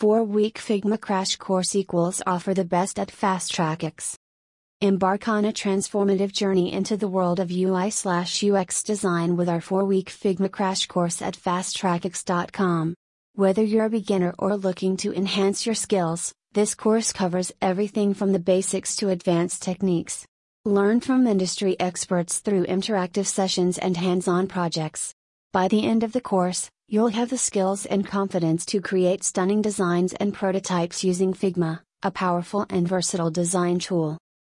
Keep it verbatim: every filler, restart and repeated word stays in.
four-week Figma crash course equals offer the best at Fast Track X. Embark on a transformative journey into the world of U I slash U X design with our four-week Figma crash course at fast track x dot com. Whether you're a beginner or looking to enhance your skills, this course covers everything from the basics to advanced techniques. Learn from industry experts through interactive sessions and hands-on projects. By the end of the course, you'll have the skills and confidence to create stunning designs and prototypes using Figma, a powerful and versatile design tool.